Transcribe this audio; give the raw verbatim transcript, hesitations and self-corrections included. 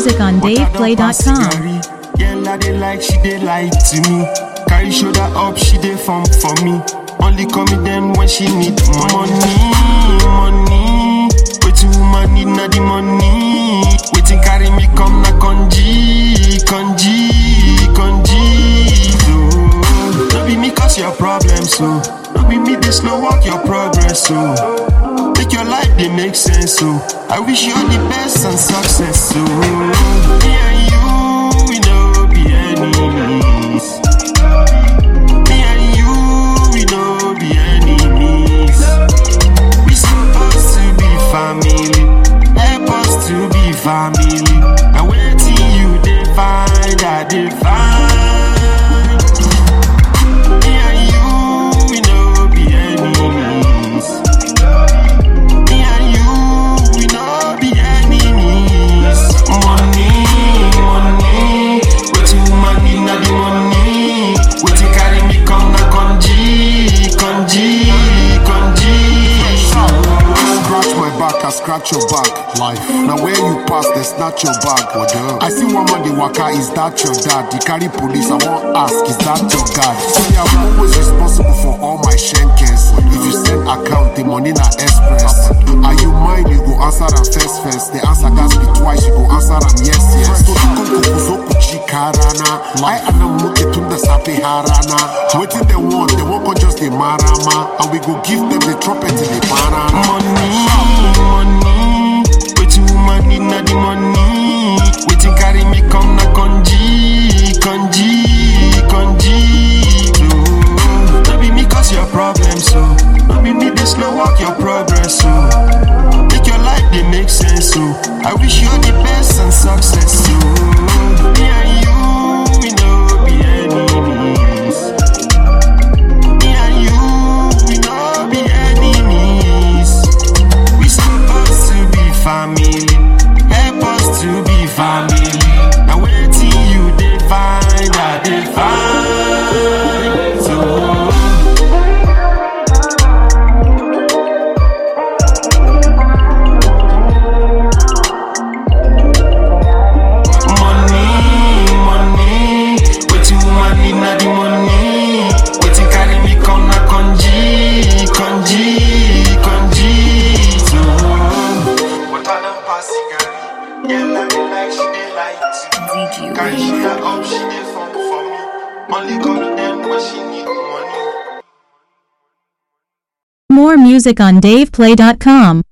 music on dave play dot com. Girl, I dey like, she dey like to me. Carry shoulder up, she dey form for me. Only call me then when she need money, money. Waiting woman need na the money. Waiting carry me come na conji, conji, conji. So, don't be me cause your problem, so. Don't be me they slow walk your progress, so. Make your life they make sense, so. I wish you all the best and success, so. Me and you, we no be enemies. Me and you, we no be enemies. We supposed to be family. Help us to be family. And waiting you they find, I they find. Me and you, we no be enemies. Me and you, we no be enemies. Money, money. Waiting woman need na the money. Waiting carry me come na conji, conji, conji. Scratch my back, I scratch your back. Life. Now where you pass, they snatch your bag. I see one man the waka, is that your dad? The carry police, I won't ask, is that your guard? See, I'm always responsible for all my shenkers. If you send account, the money na express. Are you mine? You go answer them first first. The answer gas be twice, you go answer them yes yes. So you go kuzoku chikarana. I am looking to the sapi harana. Waiting they want, they won't just the marama. And we go give them the trumpet in the banana. Money, money. Waiting woman need na the money. Waiting carry me come na conji, conji, conji. So, don't be me cause your problem, so. Don't be me they slow walk your progress, so. Make your life they make sense, so. I wish you all the best and success, so. Me and you, we no be enemies. Me and you, we no be enemies. We supposed to be family. Help us to be family. Now waiting you they find, I they find. So. More music on dave play dot com.